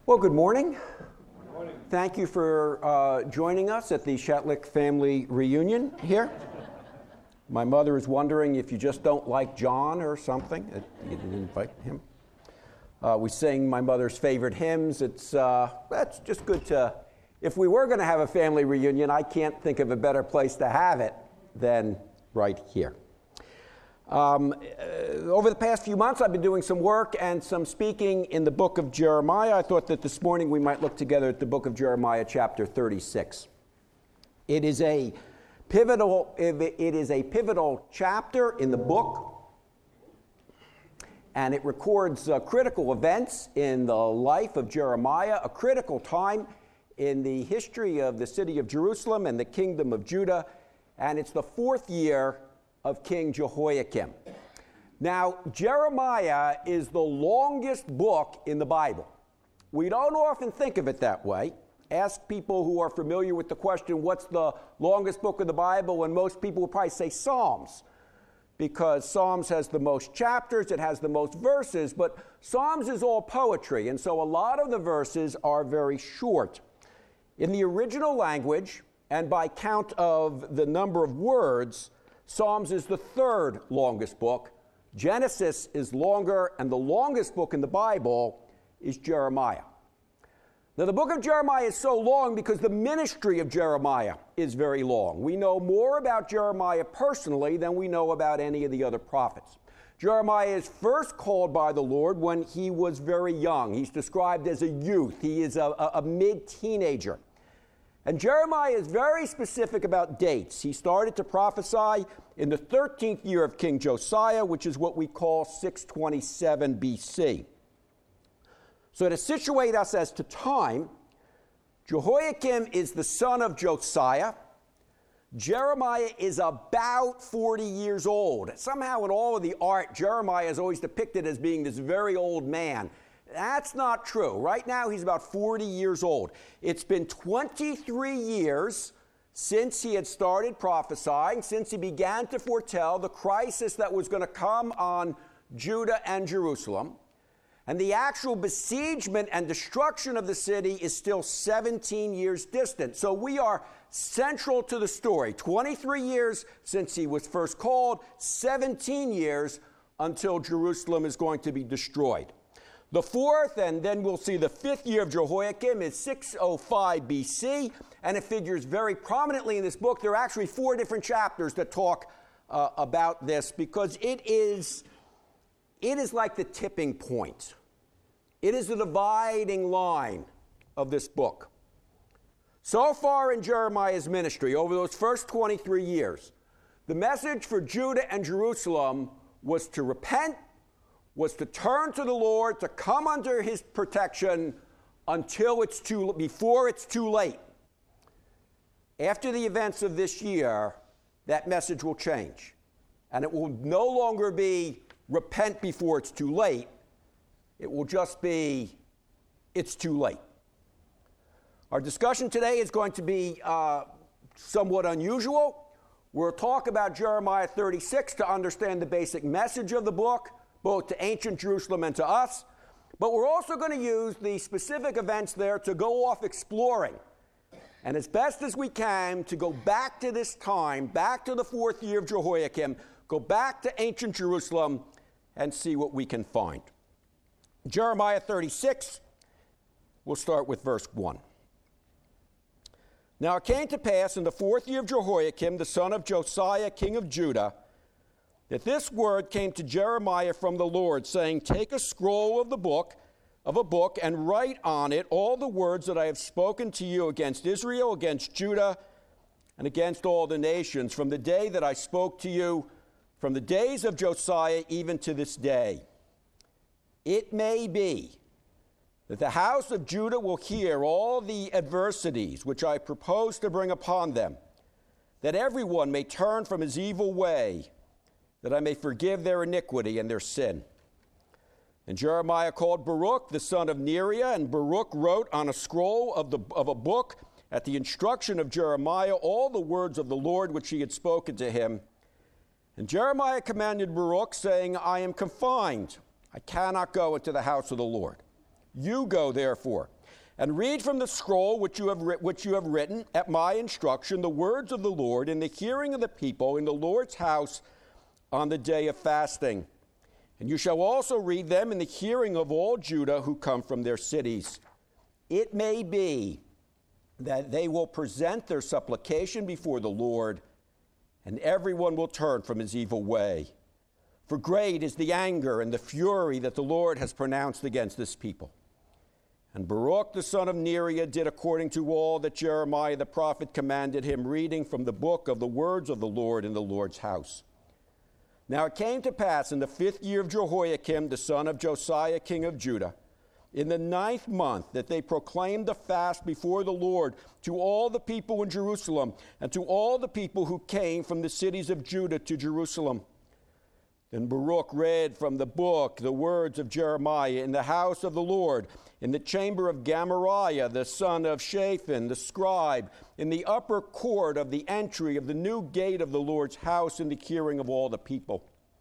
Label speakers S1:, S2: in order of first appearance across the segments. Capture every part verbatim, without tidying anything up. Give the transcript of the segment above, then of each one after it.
S1: Well, good morning.
S2: Good morning.
S1: Thank you for uh, joining us at the Shatlick family reunion here. My mother is wondering if you just don't like John or something. That you didn't invite him. Uh, we sing my mother's favorite hymns. It's uh, that's just good to. If we were going to have a family reunion, I can't think of a better place to have it than right here. Um, uh, over the past few months, I've been doing some work and some speaking in the book of Jeremiah. I thought that this morning we might look together at the book of Jeremiah, chapter thirty-six. It is a pivotal. It is a pivotal chapter in the book, and it records uh, critical events in the life of Jeremiah, a critical time in the history of the city of Jerusalem and the kingdom of Judah, and it's the fourth year of King Jehoiakim. Now, Jeremiah is the longest book in the Bible. We don't often think of it that way. Ask people who are familiar with the question, what's the longest book of the Bible? And most people will probably say Psalms, because Psalms has the most chapters, it has the most verses, but Psalms is all poetry, and so a lot of the verses are very short. In the original language, and by count of the number of words, Psalms is the third longest book. Genesis is longer, and the longest book in the Bible is Jeremiah. Now, the book of Jeremiah is so long because the ministry of Jeremiah is very long. We know more about Jeremiah personally than we know about any of the other prophets. Jeremiah is first called by the Lord when he was very young. He's described as a youth. He is a, a, a mid-teenager. And Jeremiah is very specific about dates. He started to prophesy in the thirteenth year of King Josiah, which is what we call six twenty-seven B C. So to situate us as to time, Jehoiakim is the son of Josiah. Jeremiah is about forty years old. Somehow in all of the art, Jeremiah is always depicted as being this very old man. That's not true. Right now, he's about forty years old. It's been twenty-three years since he had started prophesying, since he began to foretell the crisis that was going to come on Judah and Jerusalem. And the actual besiegement and destruction of the city is still seventeen years distant. So we are central to the story. twenty-three years since he was first called, seventeen years until Jerusalem is going to be destroyed. The fourth, and then we'll see the fifth year of Jehoiakim, is six oh five B C, and it figures very prominently in this book. There are actually four different chapters that talk uh, about this because it is, it is like the tipping point. It is the dividing line of this book. So far in Jeremiah's ministry, over those first twenty-three years, the message for Judah and Jerusalem was to repent, was to turn to the Lord, to come under his protection until it's too, before it's too late. After the events of this year, that message will change. And it will no longer be repent before it's too late. It will just be, it's too late. Our discussion today is going to be uh, somewhat unusual. We'll talk about Jeremiah thirty-six to understand the basic message of the book, both to ancient Jerusalem and to us. But we're also going to use the specific events there to go off exploring. And as best as we can, to go back to this time, back to the fourth year of Jehoiakim, go back to ancient Jerusalem and see what we can find. Jeremiah thirty-six, we'll start with verse one. Now it came to pass in the fourth year of Jehoiakim, the son of Josiah, king of Judah, that this word came to Jeremiah from the Lord, saying, take a scroll of the book, of a book, and write on it all the words that I have spoken to you against Israel, against Judah, and against all the nations, from the day that I spoke to you, from the days of Josiah, even to this day. It may be that the house of Judah will hear all the adversities which I propose to bring upon them, that everyone may turn from his evil way, that I may forgive their iniquity and their sin. And Jeremiah called Baruch, the son of Neriah, and Baruch wrote on a scroll of, the, of a book at the instruction of Jeremiah all the words of the Lord which he had spoken to him. And Jeremiah commanded Baruch, saying, I am confined. I cannot go into the house of the Lord. You go, therefore, and read from the scroll which you have ri- which you have written at my instruction the words of the Lord in the hearing of the people in the Lord's house on the day of fasting. And you shall also read them in the hearing of all Judah who come from their cities. It may be that they will present their supplication before the Lord, and everyone will turn from his evil way. For great is the anger and the fury that the Lord has pronounced against this people. And Baruch the son of Neriah did according to all that Jeremiah the prophet commanded him, reading from the book of the words of the Lord in the Lord's house. Now it came to pass in the fifth year of Jehoiakim, the son of Josiah, king of Judah, in the ninth month, that they proclaimed a fast before the Lord to all the people in Jerusalem and to all the people who came from the cities of Judah to Jerusalem. Then Baruch read from the book the words of Jeremiah in the house of the Lord, in the chamber of Gamariah, the son of Shaphan, the scribe, in the upper court of the entry of the new gate of the Lord's house, in the hearing of all the people.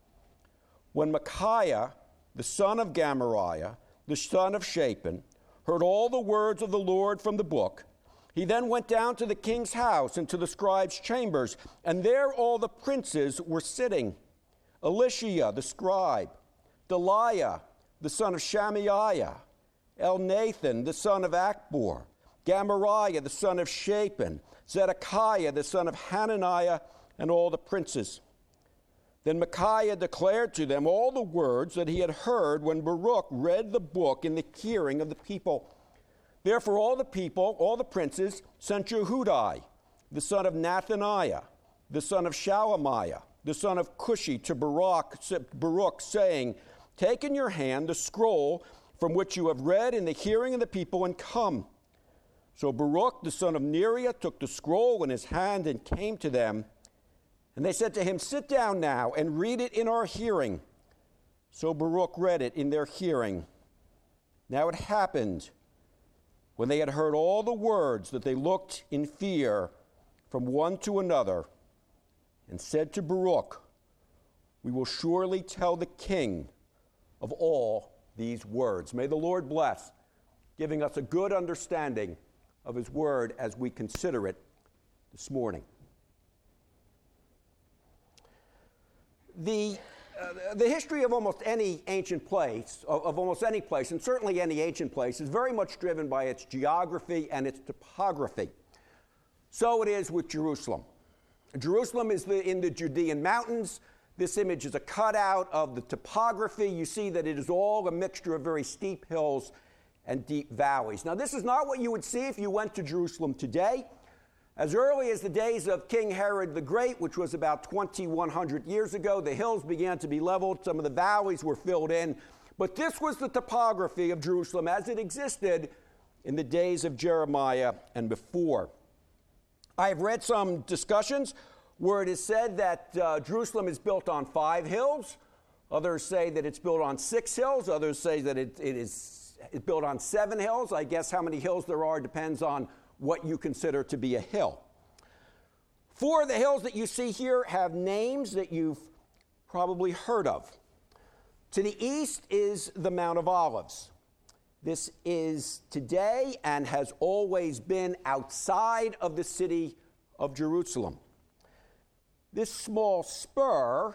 S1: When Micaiah, the son of Gamariah, the son of Shaphan, heard all the words of the Lord from the book, he then went down to the king's house and to the scribe's chambers, and there all the princes were sitting. Elishia, the scribe, Delaiah, the son of Shammaiah, Elnathan, the son of Akbor, Gamariah, the son of Shaphan, Zedekiah, the son of Hananiah, and all the princes. Then Micaiah declared to them all the words that he had heard when Baruch read the book in the hearing of the people. Therefore all the people, all the princes, sent Jehudai, the son of Nathaniah, the son of Shalamiah, the son of Cushi, to Baruch, Baruch, saying, Take in your hand the scroll from which you have read in the hearing of the people, and come. So Baruch, the son of Neriah, took the scroll in his hand and came to them. And they said to him, Sit down now and read it in our hearing. So Baruch read it in their hearing. Now it happened, when they had heard all the words, that they looked in fear from one to another, and said to Baruch, We will surely tell the king of all these words. May the Lord bless, giving us a good understanding of his word as we consider it this morning. The, uh, the history of almost any ancient place, of, of almost any place, and certainly any ancient place, is very much driven by its geography and its topography. So it is with Jerusalem. Jerusalem is the, in the Judean mountains. This image is a cutout of the topography. You see that it is all a mixture of very steep hills and deep valleys. Now, this is not what you would see if you went to Jerusalem today. As early as the days of King Herod the Great, which was about twenty-one hundred years ago, the hills began to be leveled. Some of the valleys were filled in. But this was the topography of Jerusalem as it existed in the days of Jeremiah and before. I have read some discussions where it is said that uh, Jerusalem is built on five hills. Others say that it's built on six hills. Others say that it, it is built on seven hills. I guess how many hills there are depends on what you consider to be a hill. Four of the hills that you see here have names that you've probably heard of. To the east is the Mount of Olives. This is today and has always been outside of the city of Jerusalem. This small spur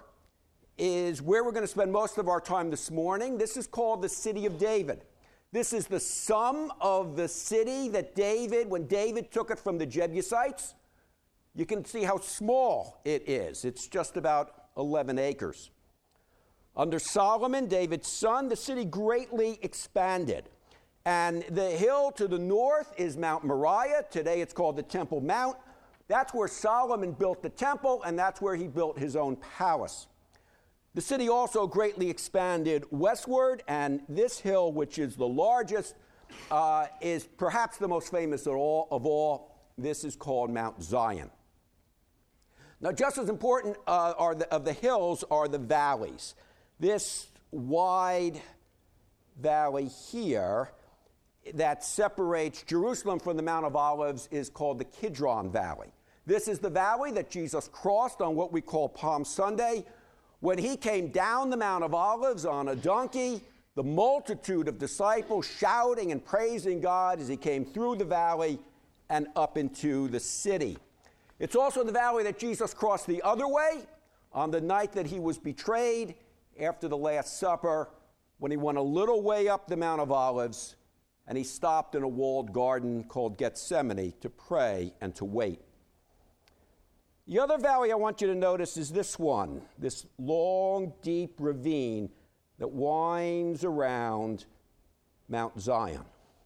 S1: is where we're going to spend most of our time this morning. This is called the City of David. This is the sum of the city that David, when David took it from the Jebusites, you can see how small it is. It's just about eleven acres. Under Solomon, David's son, the city greatly expanded. And the hill to the north is Mount Moriah. Today it's called the Temple Mount. That's where Solomon built the temple, and that's where he built his own palace. The city also greatly expanded westward, and this hill, which is the largest, uh, is perhaps the most famous of all, of all. This is called Mount Zion. Now, just as important uh, are the, of the hills are the valleys. This wide valley here that separates Jerusalem from the Mount of Olives is called the Kidron Valley. This is the valley that Jesus crossed on what we call Palm Sunday, when he came down the Mount of Olives on a donkey the multitude of disciples shouting and praising God as he came through the valley and up into the city. It's also the valley that Jesus crossed the other way on the night that he was betrayed after the Last Supper, when he went a little way up the Mount of Olives and he stopped in a walled garden called Gethsemane to pray and to wait. The other valley I want you to notice is this one, this long, deep ravine that winds around Mount Zion.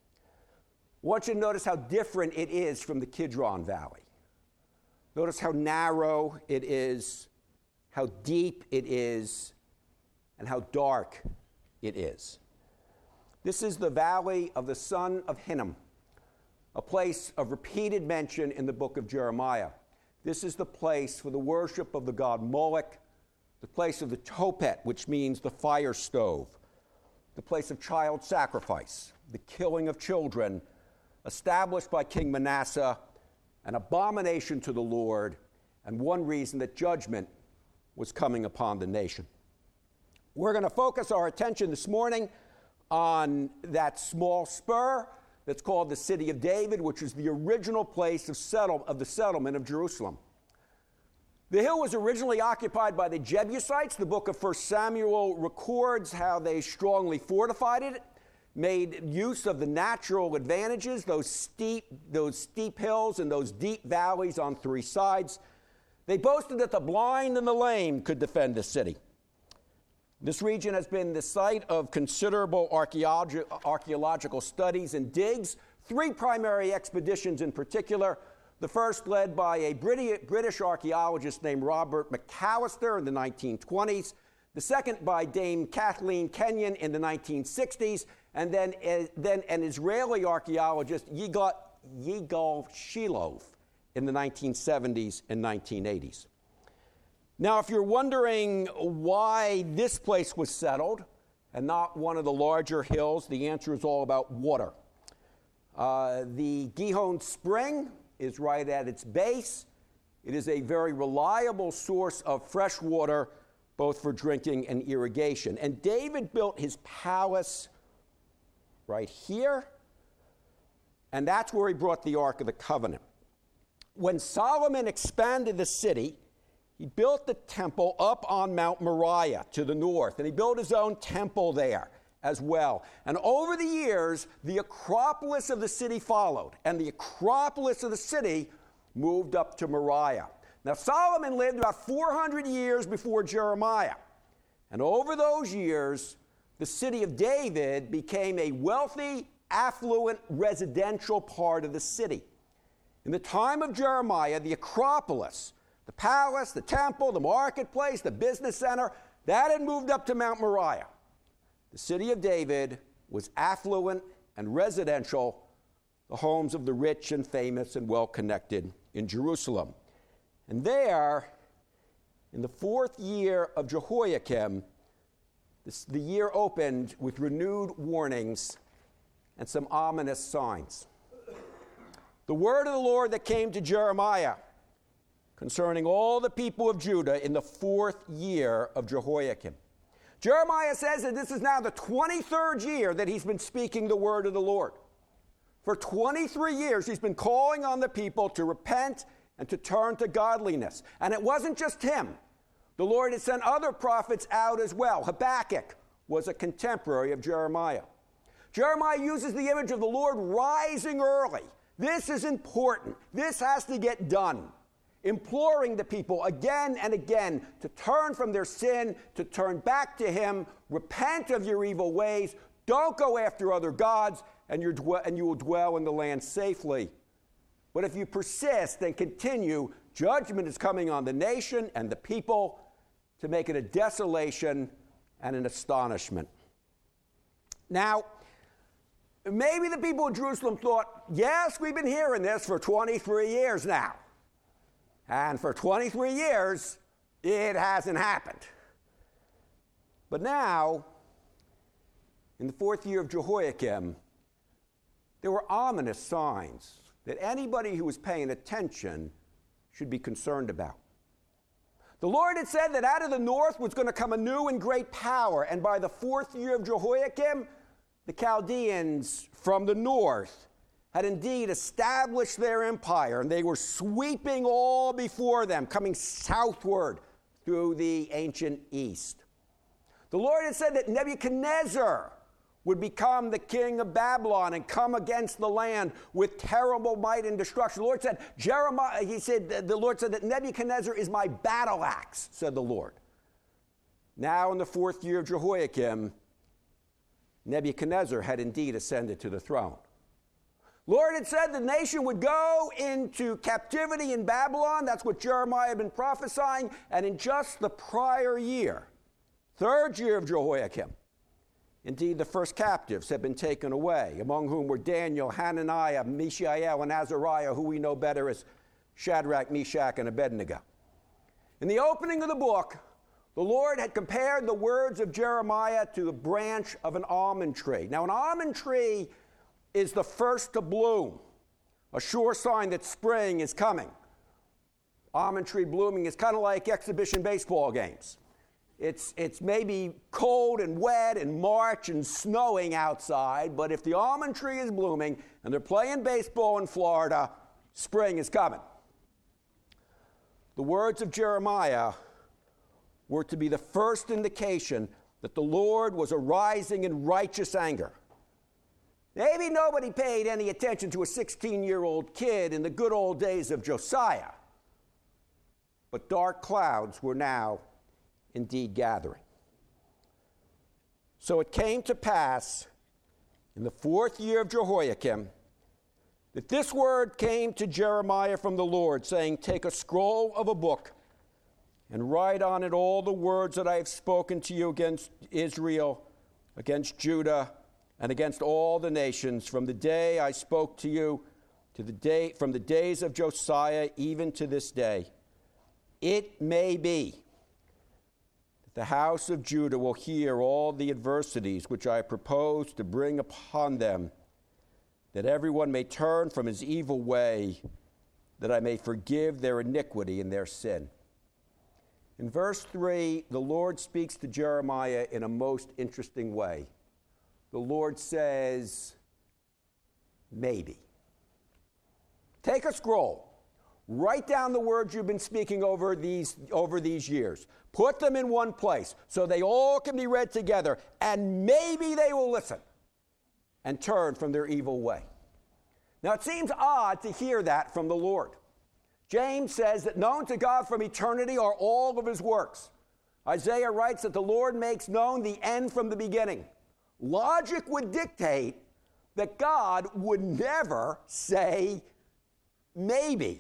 S1: I want you to notice how different it is from the Kidron Valley. Notice how narrow it is, how deep it is, and how dark it is. This is the valley of the son of Hinnom, a place of repeated mention in the book of Jeremiah. This is the place for the worship of the god Moloch, the place of the Tophet, which means the fire stove, the place of child sacrifice, the killing of children, established by King Manasseh, an abomination to the Lord, and one reason that judgment was coming upon the nation. We're going to focus our attention this morning on that small spur that's called the City of David, which is the original place of, settle, of the settlement of Jerusalem. The hill was originally occupied by the Jebusites. The book of First Samuel records how they strongly fortified it, made use of the natural advantages, those steep, those steep hills and those deep valleys on three sides. They boasted that the blind and the lame could defend the city. This region has been the site of considerable archaeologi- archaeological studies and digs, three primary expeditions in particular. The first led by a British archaeologist named Robert McAllister in the nineteen twenties, the second by Dame Kathleen Kenyon in the nineteen sixties, and then, uh, then an Israeli archaeologist, Yigal, Yigal Shilov, in the nineteen seventies and nineteen eighties. Now, if you're wondering why this place was settled and not one of the larger hills, the answer is all about water. Uh, the Gihon Spring is right at its base. It is a very reliable source of fresh water, both for drinking and irrigation. And David built his palace right here, and that's where he brought the Ark of the Covenant. When Solomon expanded the city, he built the temple up on Mount Moriah to the north, and he built his own temple there as well. And over the years, the Acropolis of the city followed, and the Acropolis of the city moved up to Moriah. Now, Solomon lived about four hundred years before Jeremiah, and over those years, the city of David became a wealthy, affluent, residential part of the city. In the time of Jeremiah, the Acropolis, the palace, the temple, the marketplace, the business center, that had moved up to Mount Moriah. The city of David was affluent and residential, the homes of the rich and famous and well-connected in Jerusalem. And there, in the fourth year of Jehoiakim, this, the year opened with renewed warnings and some ominous signs. The word of the Lord that came to Jeremiah concerning all the people of Judah in the fourth year of Jehoiakim. Jeremiah says that this is now the twenty-third year that he's been speaking the word of the Lord. For twenty-three years, he's been calling on the people to repent and to turn to godliness. And it wasn't just him. The Lord had sent other prophets out as well. Habakkuk was a contemporary of Jeremiah. Jeremiah uses the image of the Lord rising early. This is important. This has to get done. Imploring the people again and again to turn from their sin, to turn back to him, repent of your evil ways, don't go after other gods, and, you're dwe- and you will dwell in the land safely. But if you persist and continue, judgment is coming on the nation and the people to make it a desolation and an astonishment. Now, maybe the people of Jerusalem thought, yes, we've been hearing this for twenty-three years now. And for twenty-three years, it hasn't happened. But now, in the fourth year of Jehoiakim, there were ominous signs that anybody who was paying attention should be concerned about. The Lord had said that out of the north was going to come a new and great power, and by the fourth year of Jehoiakim, the Chaldeans from the north had indeed established their empire, and they were sweeping all before them, coming southward through the ancient east. The Lord had said that Nebuchadnezzar would become the king of Babylon and come against the land with terrible might and destruction. The Lord said, Jeremiah, he said, the Lord said that Nebuchadnezzar is my battle axe, said the Lord. Now in the fourth year of Jehoiakim, Nebuchadnezzar had indeed ascended to the throne. Lord had said the nation would go into captivity in Babylon. That's what Jeremiah had been prophesying. And in just the prior year, third year of Jehoiakim, indeed the first captives had been taken away, among whom were Daniel, Hananiah, Mishael, and Azariah, who we know better as Shadrach, Meshach, and Abednego. In the opening of the book, the Lord had compared the words of Jeremiah to a branch of an almond tree. Now, an almond tree is the first to bloom, a sure sign that spring is coming. Almond tree blooming is kind of like exhibition baseball games. It's, it's maybe cold and wet in March and snowing outside, but if the almond tree is blooming and they're playing baseball in Florida, spring is coming. The words of Jeremiah were to be the first indication that the Lord was arising in righteous anger. Maybe nobody paid any attention to a sixteen-year-old kid in the good old days of Josiah, but dark clouds were now indeed gathering. So it came to pass in the fourth year of Jehoiakim that this word came to Jeremiah from the Lord, saying, take a scroll of a book and write on it all the words that I have spoken to you against Israel, against Judah, and against all the nations, from the day I spoke to you to the day, from the days of Josiah even to this day. It may be that the house of Judah will hear all the adversities which I propose to bring upon them, that everyone may turn from his evil way, that I may forgive their iniquity and their sin. In verse three, the Lord speaks to Jeremiah in a most interesting way. The Lord says, maybe. Take a scroll. Write down the words you've been speaking over these, over these years. Put them in one place so they all can be read together, and maybe they will listen and turn from their evil way. Now, it seems odd to hear that from the Lord. James says that known to God from eternity are all of his works. Isaiah writes that the Lord makes known the end from the beginning. Logic would dictate that God would never say maybe.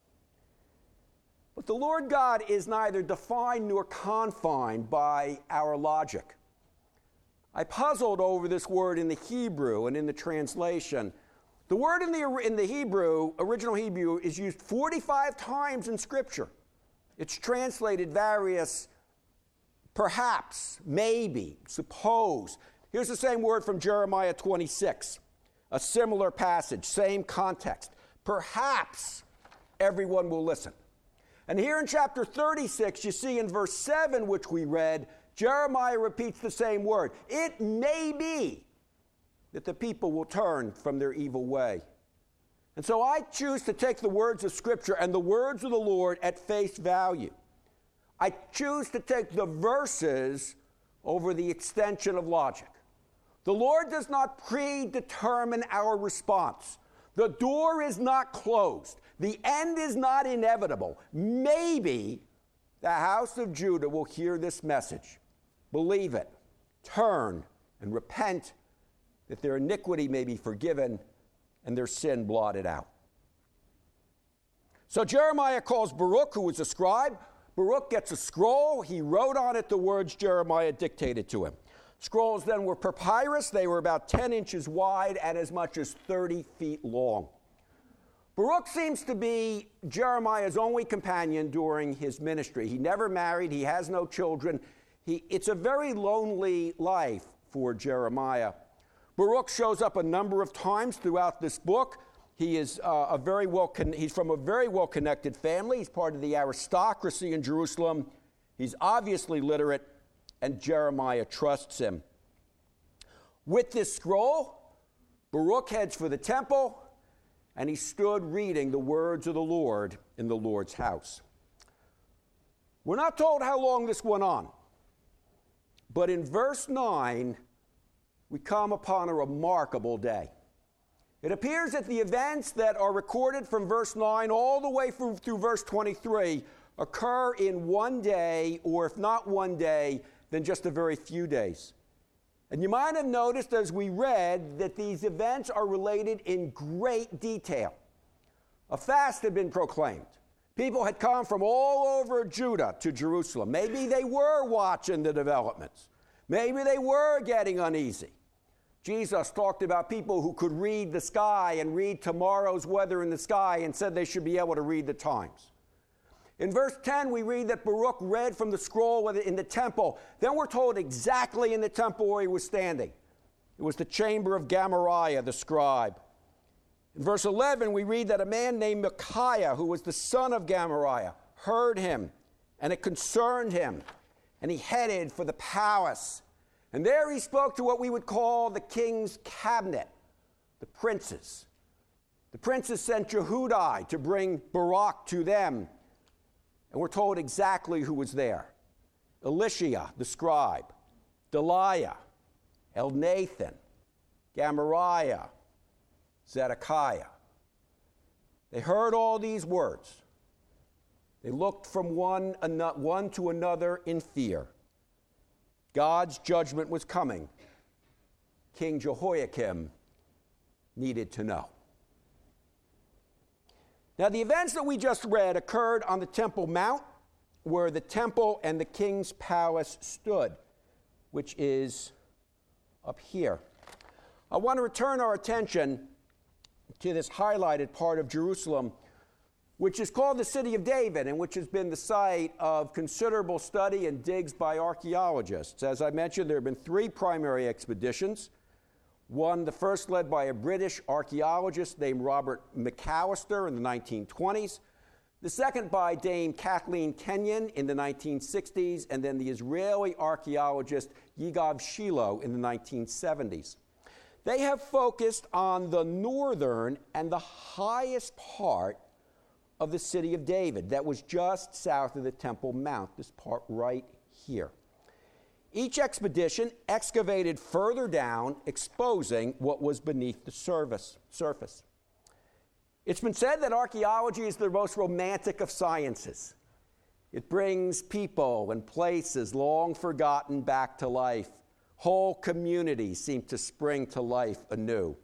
S1: But the Lord God is neither defined nor confined by our logic. I puzzled over this word in the Hebrew and in the translation. The word in the, in the Hebrew, original Hebrew, is used forty-five times in Scripture. It's translated various, perhaps, maybe, suppose. Here's the same word from Jeremiah twenty-six, a similar passage, same context. Perhaps everyone will listen. And here in chapter thirty-six, you see in verse seven, which we read, Jeremiah repeats the same word. It may be that the people will turn from their evil way. And so I choose to take the words of Scripture and the words of the Lord at face value. I choose to take the verses over the extension of logic. The Lord does not predetermine our response. The door is not closed. The end is not inevitable. Maybe the house of Judah will hear this message, believe it, turn, and repent, that their iniquity may be forgiven and their sin blotted out. So Jeremiah calls Baruch, who was a scribe. Baruch gets a scroll. He wrote on it the words Jeremiah dictated to him. Scrolls then were papyrus. They were about ten inches wide and as much as thirty feet long. Baruch seems to be Jeremiah's only companion during his ministry. He never married. He has no children. He, it's a very lonely life for Jeremiah. Baruch shows up a number of times throughout this book. He is uh, a very well con- he's from a very well-connected family. He's part of the aristocracy in Jerusalem. He's obviously literate, and Jeremiah trusts him. With this scroll, Baruch heads for the temple, and he stood reading the words of the Lord in the Lord's house. We're not told how long this went on, but in verse nine, we come upon a remarkable day. It appears that the events that are recorded from verse nine all the way through, through verse twenty-three occur in one day, or if not one day, then just a very few days. And you might have noticed as we read that these events are related in great detail. A fast had been proclaimed. People had come from all over Judah to Jerusalem. Maybe they were watching the developments. Maybe they were getting uneasy. Jesus talked about people who could read the sky and read tomorrow's weather in the sky and said they should be able to read the times. In verse ten, we read that Baruch read from the scroll in the temple. Then we're told exactly in the temple where he was standing. It was the chamber of Gamaliel, the scribe. In verse eleven, we read that a man named Micaiah, who was the son of Gamaliel, heard him, and it concerned him, and he headed for the palace. And there he spoke to what we would call the king's cabinet, the princes. The princes sent Jehudi to bring Baruch to them. And we're told exactly who was there. Elisha, the scribe, Delaiah, Elnathan, Gamaliel, Zedekiah. They heard all these words. They looked from one, one to another in fear. God's judgment was coming. King Jehoiakim needed to know. Now, the events that we just read occurred on the Temple Mount, where the temple and the king's palace stood, which is up here. I want to return our attention to this highlighted part of Jerusalem, which is called the City of David, and which has been the site of considerable study and digs by archaeologists. As I mentioned, there have been three primary expeditions. One, the first led by a British archaeologist named Robert McAllister in the nineteen twenties. The second by Dame Kathleen Kenyon in the nineteen sixties, and then the Israeli archaeologist Yigav Shilo in the nineteen seventies. They have focused on the northern and the highest part of the City of David that was just south of the Temple Mount, this part right here. Each expedition excavated further down, exposing what was beneath the surface. surface. It's been said that archaeology is the most romantic of sciences. It brings people and places long forgotten back to life. Whole communities seem to spring to life anew.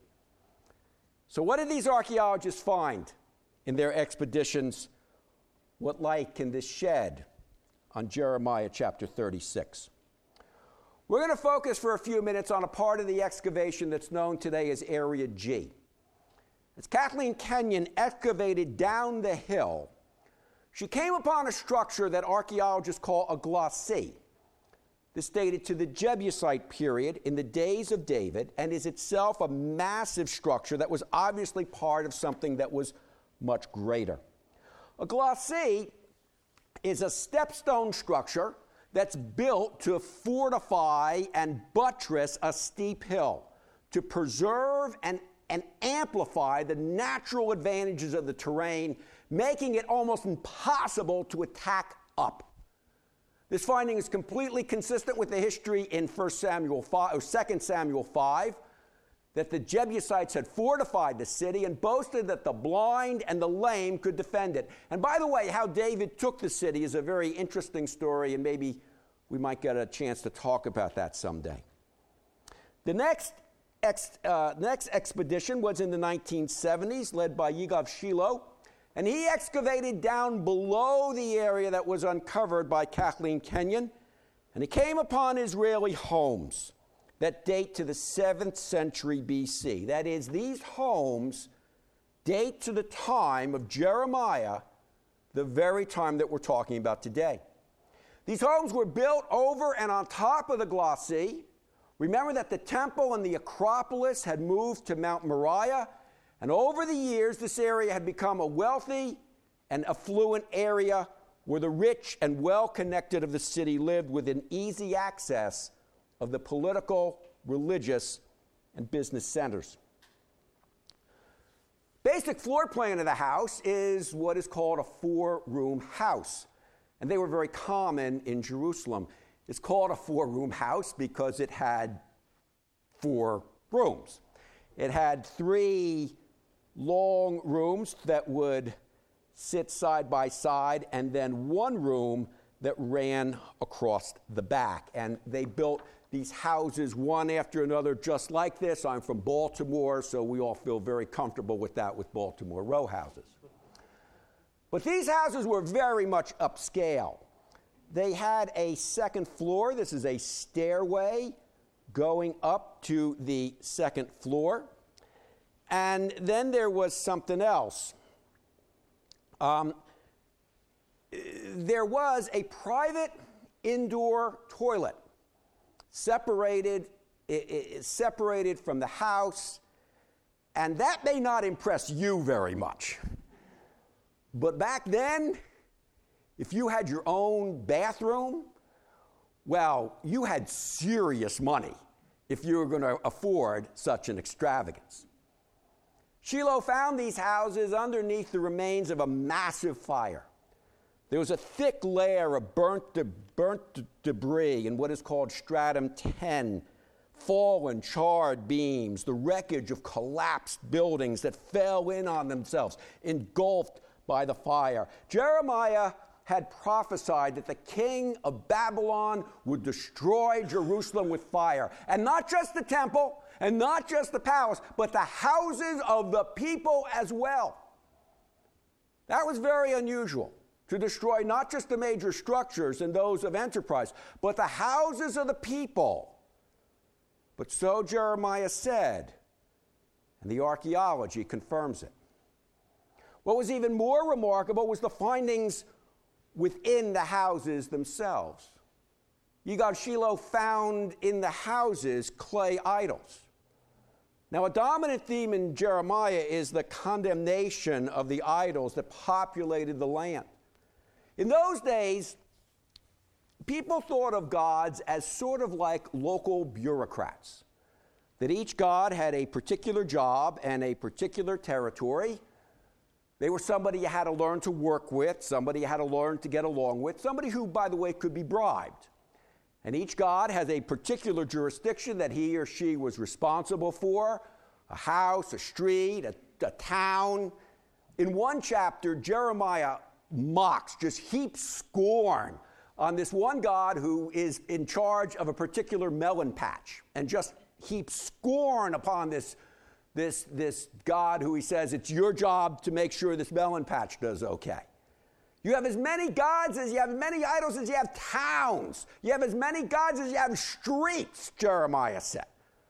S1: So what did these archaeologists find in their expeditions? What light can this shed on Jeremiah chapter thirty-six? We're going to focus for a few minutes on a part of the excavation that's known today as Area G. As Kathleen Kenyon excavated down the hill, she came upon a structure that archaeologists call a glacis. This dated to the Jebusite period in the days of David and is itself a massive structure that was obviously part of something that was much greater. A glacis is a stepstone structure that's built to fortify and buttress a steep hill, to preserve and, and amplify the natural advantages of the terrain, making it almost impossible to attack up. This finding is completely consistent with the history in First Samuel five, or Second Samuel five, that the Jebusites had fortified the city and boasted that the blind and the lame could defend it. And by the way, how David took the city is a very interesting story, and maybe we might get a chance to talk about that someday. The next, ex, uh, next expedition was in the nineteen seventies, led by Yigav Shilo, and he excavated down below the area that was uncovered by Kathleen Kenyon, and he came upon Israeli homes that date to the seventh century B C. That is, these homes date to the time of Jeremiah, the very time that we're talking about today. These homes were built over and on top of the glacis. Remember that the temple and the Acropolis had moved to Mount Moriah, And over the years, this area had become a wealthy and affluent area where the rich and well-connected of the city lived within easy access of the political, religious, and business centers. Basic floor plan of the house is what is called a four-room house, and they were very common in Jerusalem. It's called a four-room house because it had four rooms. It had three long rooms that would sit side by side, and then one room that ran across the back. And they built these houses one after another just like this. I'm from Baltimore, so we all feel very comfortable with that, with Baltimore row houses. But these houses were very much upscale. They had a second floor. This is a stairway going up to the second floor. And then there was something else. Um, there was a private indoor toilet separated, it, it, separated from the house, and that may not impress you very much. But back then, if you had your own bathroom, well, you had serious money if you were going to afford such an extravagance. Shiloh found these houses underneath the remains of a massive fire. There was a thick layer of burnt, de- burnt de- debris in what is called stratum ten, fallen, charred beams, the wreckage of collapsed buildings that fell in on themselves, engulfed by the fire. Jeremiah had prophesied that the king of Babylon would destroy Jerusalem with fire. And not just the temple, and not just the palace, but the houses of the people as well. That was very unusual, to destroy not just the major structures and those of enterprise, but the houses of the people. But so Jeremiah said, and the archaeology confirms it. What was even more remarkable was the findings within the houses themselves. Yigav Shiloh found in the houses clay idols. Now, a dominant theme in Jeremiah is the condemnation of the idols that populated the land. In those days, people thought of gods as sort of like local bureaucrats, that each god had a particular job and a particular territory. They were somebody you had to learn to work with, somebody you had to learn to get along with, somebody who, by the way, could be bribed. And each god has a particular jurisdiction that he or she was responsible for, a house, a street, a, a town. In one chapter, Jeremiah mocks, just heaps scorn on this one god who is in charge of a particular melon patch, and just heaps scorn upon this This, this God who he says, it's your job to make sure this melon patch does okay. You have as many gods as you have, as many idols as you have towns. You have as many gods as you have streets, Jeremiah said.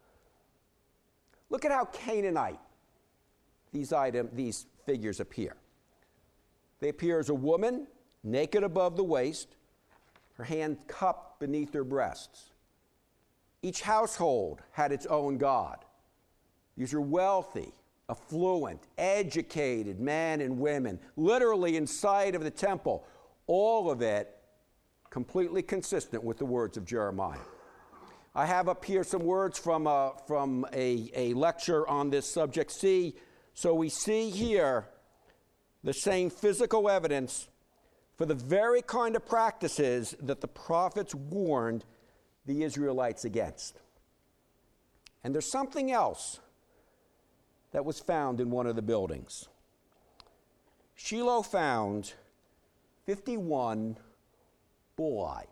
S1: Look at how Canaanite these, item, these figures appear. They appear as a woman, naked above the waist, her hand cupped beneath her breasts. Each household had its own god. These are wealthy, affluent, educated men and women, literally inside of the temple. All of it completely consistent with the words of Jeremiah. I have up here some words from a, from a, a lecture on this subject. See, so we see here the same physical evidence for the very kind of practices that the prophets warned the Israelites against. And there's something else that was found in one of the buildings. Shiloh found fifty-one bullseye.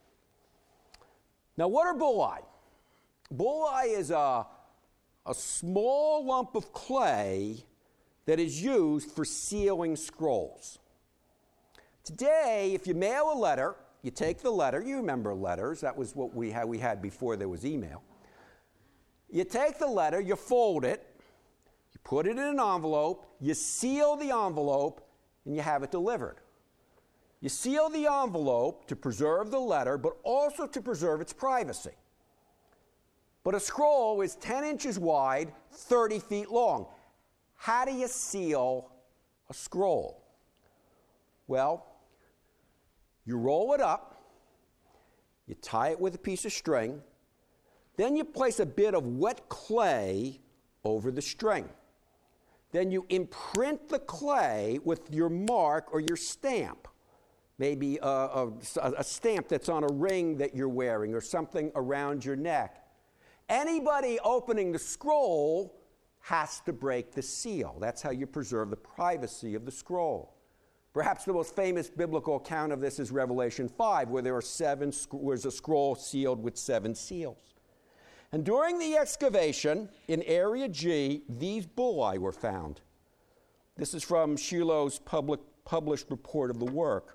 S1: Now, what are bullseye? Bullseye is a, a small lump of clay that is used for sealing scrolls. Today, if you mail a letter, you take the letter, you remember letters, that was what we had, we had before there was email. You take the letter, you fold it, you put it in an envelope, you seal the envelope, and you have it delivered. You seal the envelope to preserve the letter, but also to preserve its privacy. But a scroll is ten inches wide, thirty feet long. how do you seal a scroll? Well, you roll it up, you tie it with a piece of string, then you place a bit of wet clay over the string. Then you imprint the clay with your mark or your stamp, maybe a, a, a stamp that's on a ring that you're wearing or something around your neck. Anybody opening the scroll has to break the seal. That's how you preserve the privacy of the scroll. Perhaps the most famous biblical account of this is Revelation five, where there are seven, where's a scroll sealed with seven seals. And during the excavation in Area G, these bullae were found. This is from Shiloh's public, published report of the work.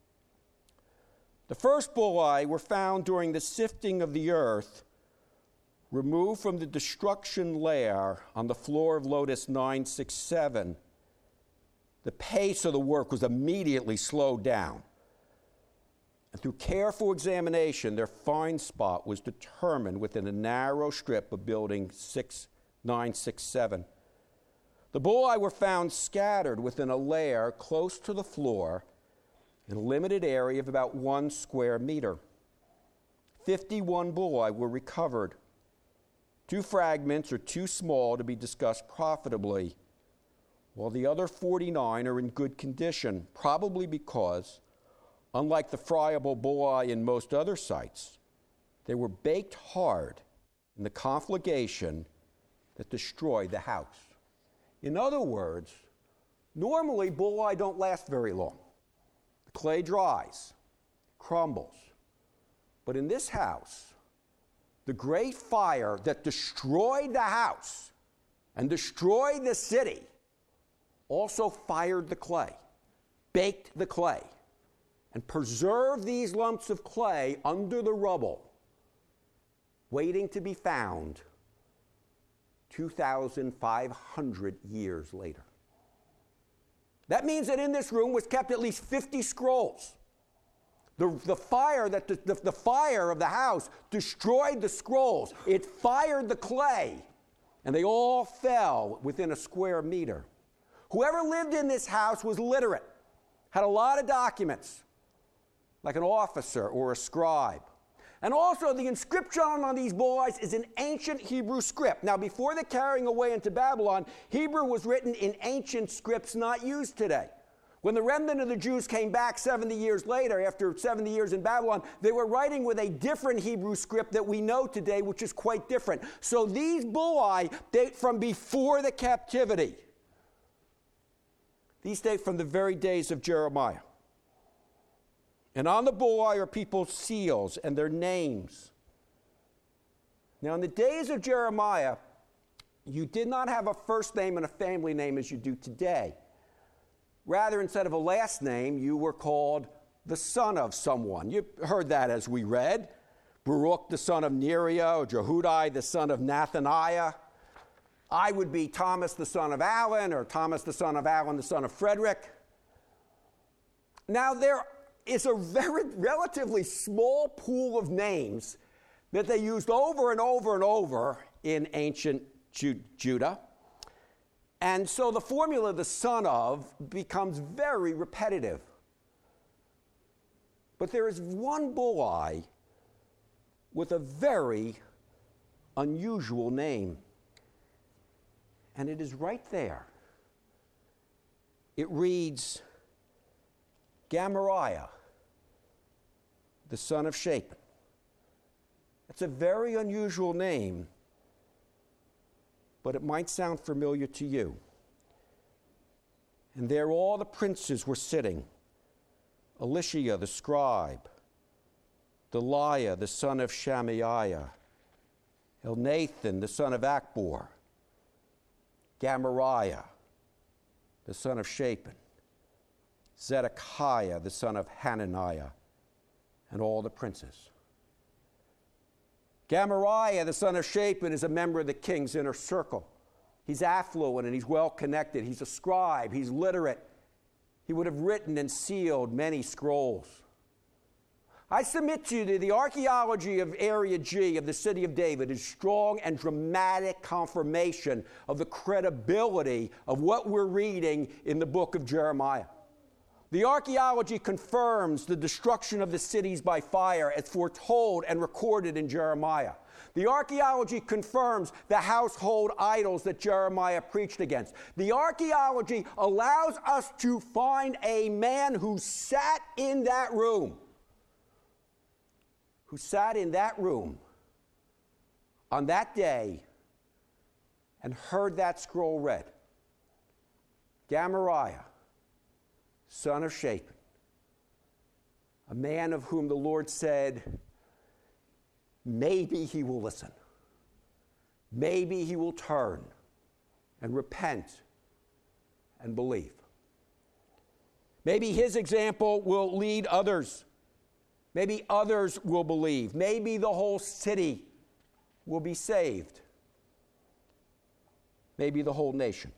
S1: The first bullae were found during the sifting of the earth, removed from the destruction layer on the floor of Lotus nine six seven. The pace of the work was immediately slowed down. And through careful examination, their find spot was determined within a narrow strip of building nine six seven. The bullae were found scattered within a layer close to the floor in a limited area of about one square meter. fifty-one bullae were recovered. Two fragments are too small to be discussed profitably, while the other forty-nine are in good condition, probably because, unlike the friable bullae in most other sites, they were baked hard in the conflagration that destroyed the house. In other words, normally bullae don't last very long. The clay dries, crumbles. But in this house, the great fire that destroyed the house and destroyed the city also fired the clay, baked the clay, and preserved these lumps of clay under the rubble, waiting to be found two thousand five hundred years later. That means that in this room was kept at least fifty scrolls. The, the fire that the, the, the fire of the house destroyed the scrolls. It fired the clay, and they all fell within a square meter. Whoever lived in this house was literate, had a lot of documents, like an officer or a scribe. And also, the inscription on these bullae is in ancient Hebrew script. Now, before the carrying away into Babylon, Hebrew was written in ancient scripts not used today. When the remnant of the Jews came back seventy years later, after seventy years in Babylon, they were writing with a different Hebrew script that we know today, which is quite different. So these bullae date from before the captivity. These date from the very days of Jeremiah. And on the bullae are people's seals and their names. Now, in the days of Jeremiah, you did not have a first name and a family name as you do today. Rather, instead of a last name, you were called the son of someone. You heard that as we read. Baruch, the son of Neriah, or Jehudai, the son of Nathaniah. I would be Thomas, the son of Alan, or Thomas, the son of Alan, the son of Frederick. Now, there is a very relatively small pool of names that they used over and over and over in ancient Ju- Judah. And so the formula, the son of, becomes very repetitive. But there is one bullae with a very unusual name. And it is right there. It reads, Gamariah, the son of Shaphan. It's a very unusual name, but it might sound familiar to you. And there all the princes were sitting. Elishiah the scribe, Delaiah the son of Shammaiah, Elnathan the son of Akbor, Gamariah the son of Shaphan, Zedekiah the son of Hananiah, and all the princes. Gamariah the son of Shaphan is a member of the king's inner circle. He's affluent and he's well connected. He's a scribe. He's literate. He would have written and sealed many scrolls. I submit to you that the archaeology of Area G of the city of David is strong and dramatic confirmation of the credibility of what we're reading in the book of Jeremiah. The archaeology confirms the destruction of the cities by fire as foretold and recorded in Jeremiah. The archaeology confirms the household idols that Jeremiah preached against. The archaeology allows us to find a man who sat in that room, who sat in that room on that day and heard that scroll read. Gamaliel, son of Shaphan, a man of whom the Lord said, maybe he will listen. Maybe he will turn and repent and believe. Maybe his example will lead others. Maybe others will believe. Maybe the whole city will be saved. Maybe the whole nation.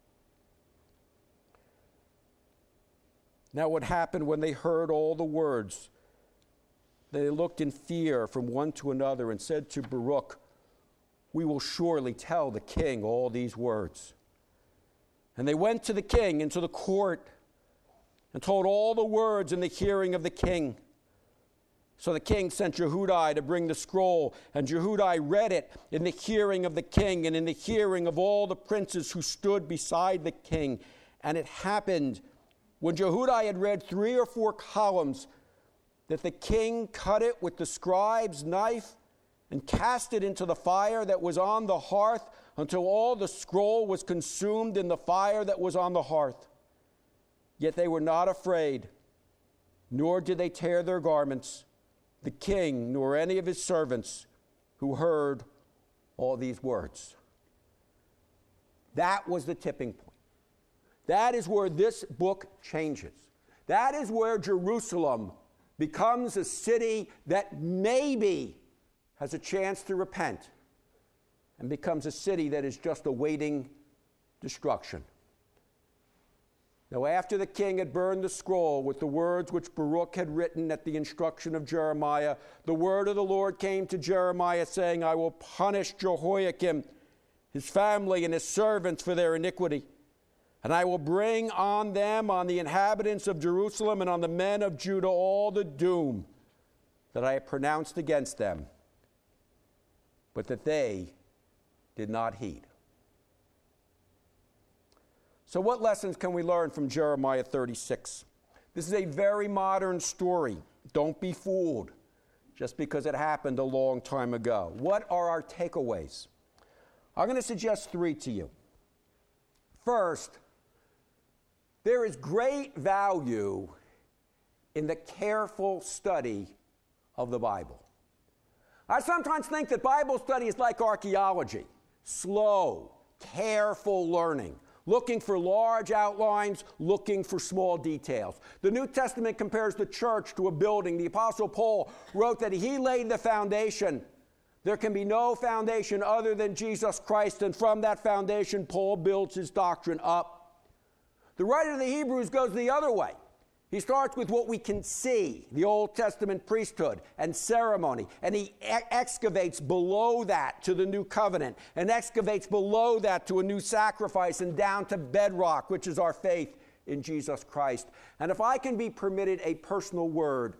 S1: Now, what happened when they heard all the words? They looked in fear from one to another and said to Baruch, we will surely tell the king all these words. And they went to the king into the court and told all the words in the hearing of the king. So the king sent Jehudi to bring the scroll, and Jehudi read it in the hearing of the king and in the hearing of all the princes who stood beside the king. And it happened, when Jehudi had read three or four columns, that the king cut it with the scribe's knife and cast it into the fire that was on the hearth until all the scroll was consumed in the fire that was on the hearth. Yet they were not afraid, nor did they tear their garments, the king nor any of his servants who heard all these words. That was the tipping point. That is where this book changes. That is where Jerusalem becomes a city that maybe has a chance to repent and becomes a city that is just awaiting destruction. Now, after the king had burned the scroll with the words which Baruch had written at the instruction of Jeremiah, the word of the Lord came to Jeremiah, saying, I will punish Jehoiakim, his family, and his servants for their iniquity. And I will bring on them, on the inhabitants of Jerusalem and on the men of Judah, all the doom that I have pronounced against them, but that they did not heed. So what lessons can we learn from Jeremiah thirty-six? This is a very modern story. Don't be fooled just because it happened a long time ago. What are our takeaways? I'm going to suggest three to you. First, there is great value in the careful study of the Bible. I sometimes think that Bible study is like archaeology, slow, careful learning, looking for large outlines, looking for small details. The New Testament compares the church to a building. The Apostle Paul wrote that he laid the foundation. There can be no foundation other than Jesus Christ, and from that foundation, Paul builds his doctrine up. The writer of the Hebrews goes the other way. He starts with what we can see, the Old Testament priesthood and ceremony, and he ex- excavates below that to the New Covenant, and excavates below that to a new sacrifice and down to bedrock, which is our faith in Jesus Christ. And if I can be permitted a personal word,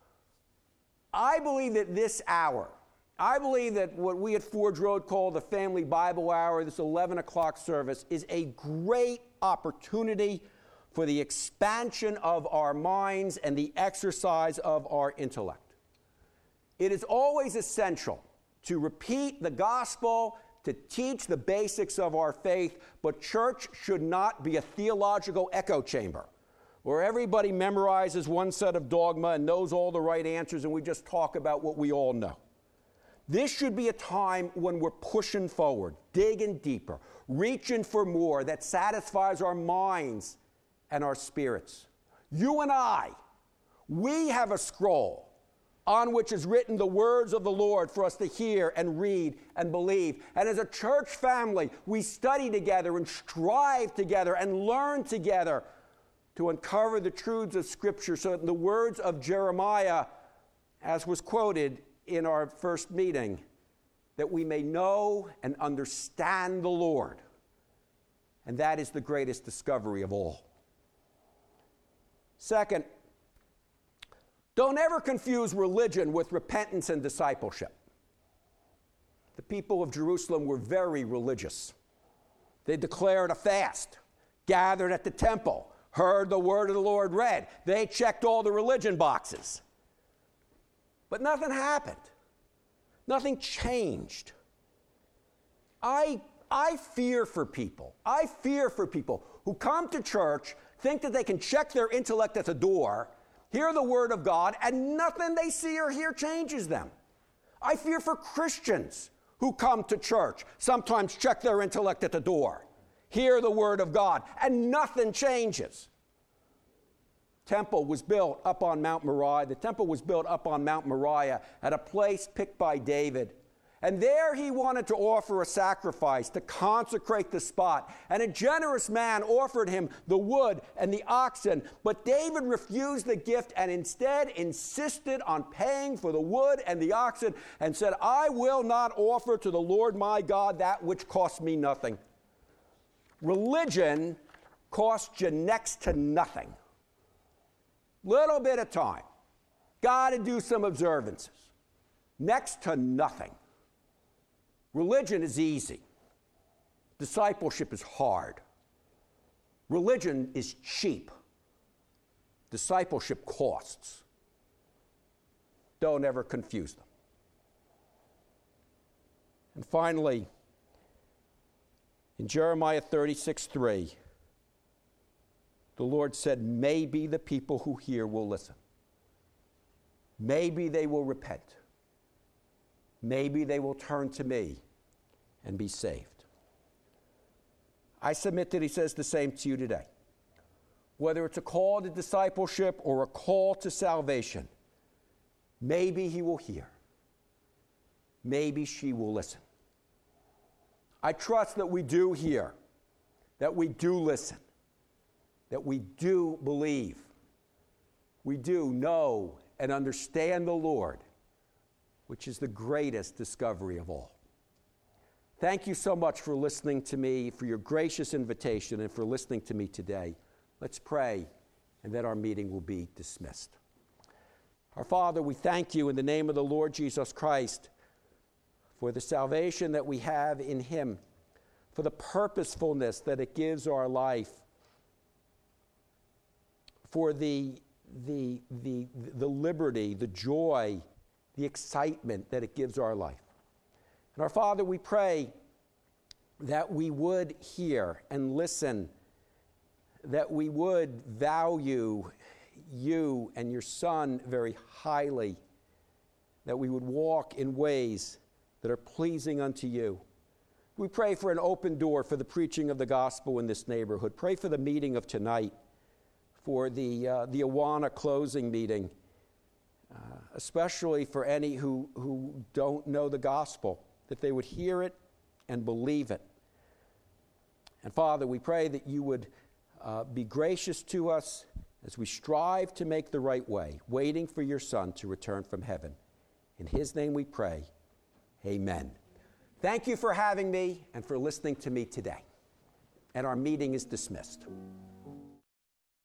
S1: I believe that this hour, I believe that what we at Forge Road call the Family Bible Hour, this eleven o'clock service, is a great opportunity for the expansion of our minds and the exercise of our intellect. It is always essential to repeat the gospel, to teach the basics of our faith, but church should not be a theological echo chamber where everybody memorizes one set of dogma and knows all the right answers and we just talk about what we all know. This should be a time when we're pushing forward, digging deeper, reaching for more that satisfies our minds and our spirits. You and I, we have a scroll on which is written the words of the Lord for us to hear and read and believe. And as a church family, we study together and strive together and learn together to uncover the truths of Scripture so that in the words of Jeremiah, as was quoted in our first meeting, that we may know and understand the Lord. And that is the greatest discovery of all. Second, don't ever confuse religion with repentance and discipleship. The people of Jerusalem were very religious. They declared a fast, gathered at the temple, heard the word of the Lord read. They checked all the religion boxes. But nothing happened. Nothing changed. I, I fear for people. I fear for people who come to church, think that they can check their intellect at the door, hear the word of God, and nothing they see or hear changes them. I fear for Christians who come to church, sometimes check their intellect at the door, hear the word of God, and nothing changes. Temple was built up on Mount Moriah. The temple was built up on Mount Moriah at a place picked by David. And there he wanted to offer a sacrifice to consecrate the spot. And a generous man offered him the wood and the oxen. But David refused the gift and instead insisted on paying for the wood and the oxen and said, I will not offer to the Lord my God that which costs me nothing. Religion costs you next to nothing. Little bit of time. Got to do some observances. Next to nothing. Religion is easy. Discipleship is hard. Religion is cheap. Discipleship costs. Don't ever confuse them. And finally, in Jeremiah thirty-six three, the Lord said, maybe the people who hear will listen. Maybe they will repent. Maybe they will turn to me and be saved. I submit that he says the same to you today. Whether it's a call to discipleship or a call to salvation, maybe he will hear. Maybe she will listen. I trust that we do hear, that we do listen, that we do believe, we do know and understand the Lord, which is the greatest discovery of all. Thank you so much for listening to me, for your gracious invitation, and for listening to me today. Let's pray, and then our meeting will be dismissed. Our Father, we thank you in the name of the Lord Jesus Christ for the salvation that we have in him, for the purposefulness that it gives our life, for the, the, the, the liberty, the joy, the excitement that it gives our life. And our Father, we pray that we would hear and listen, that we would value you and your Son very highly, that we would walk in ways that are pleasing unto you. We pray for an open door for the preaching of the gospel in this neighborhood. Pray for the meeting of tonight, for the, uh, the Awana closing meeting, uh, especially for any who, who don't know the gospel, that they would hear it and believe it. And Father, we pray that you would uh, be gracious to us as we strive to make the right way, waiting for your Son to return from heaven. In his name we pray, amen. Thank you for having me and for listening to me today. And our meeting is dismissed.